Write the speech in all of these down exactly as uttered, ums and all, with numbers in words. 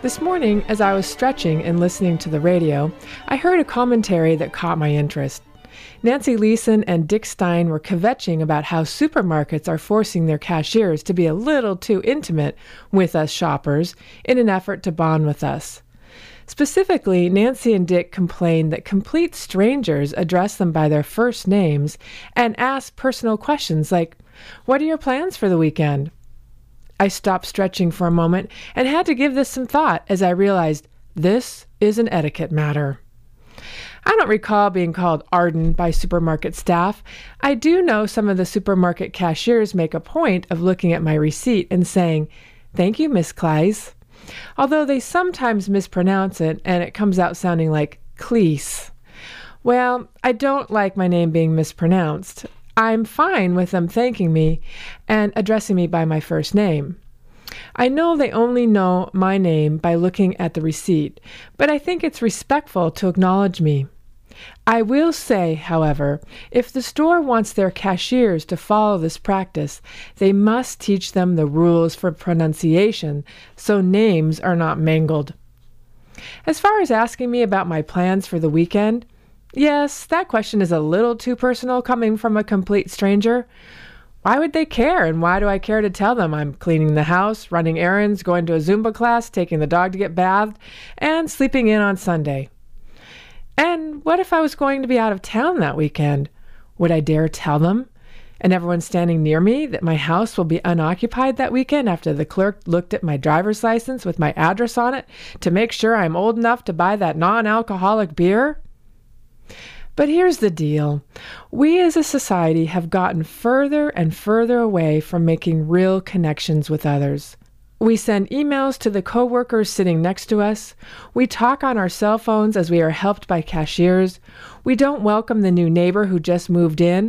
This morning, as I was stretching and listening to the radio, I heard a commentary that caught my interest. Nancy Leeson and Dick Stein were kvetching about how supermarkets are forcing their cashiers to be a little too intimate with us shoppers in an effort to bond with us. Specifically, Nancy and Dick complained that complete strangers address them by their first names and ask personal questions like, "What are your plans for the weekend?" I stopped stretching for a moment and had to give this some thought as I realized this is an etiquette matter. I don't recall being called Arden by supermarket staff. I do know some of the supermarket cashiers make a point of looking at my receipt and saying, "Thank you, Miss Kleis," although they sometimes mispronounce it and it comes out sounding like Cleese. Well, I don't like my name being mispronounced. I'm fine with them thanking me and addressing me by my first name. I know they only know my name by looking at the receipt, but I think it's respectful to acknowledge me. I will say, however, if the store wants their cashiers to follow this practice, they must teach them the rules for pronunciation so names are not mangled. As far as asking me about my plans for the weekend, yes, that question is a little too personal coming from a complete stranger. Why would they care, and why do I care to tell them I'm cleaning the house, running errands, going to a Zumba class, taking the dog to get bathed, and sleeping in on Sunday? And what if I was going to be out of town that weekend? Would I dare tell them, and everyone standing near me, that my house will be unoccupied that weekend after the clerk looked at my driver's license with my address on it to make sure I'm old enough to buy that non-alcoholic beer? But here's the deal. We as a society have gotten further and further away from making real connections with others. We send emails to the coworkers sitting next to us. We talk on our cell phones as we are helped by cashiers. We don't welcome the new neighbor who just moved in.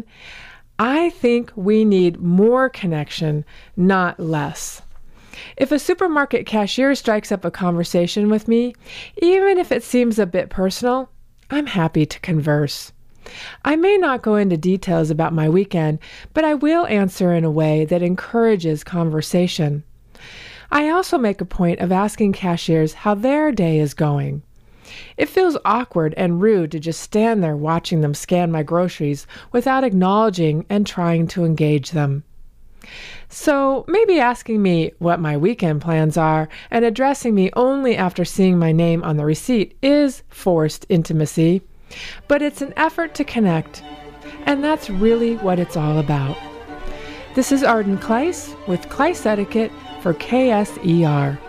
I think we need more connection, not less. If a supermarket cashier strikes up a conversation with me, even if it seems a bit personal, I'm happy to converse. I may not go into details about my weekend, but I will answer in a way that encourages conversation. I also make a point of asking cashiers how their day is going. It feels awkward and rude to just stand there watching them scan my groceries without acknowledging and trying to engage them. So maybe asking me what my weekend plans are and addressing me only after seeing my name on the receipt is forced intimacy, but it's an effort to connect, and that's really what it's all about. This is Arden Kleis with Kleis Etiquette for K S E R.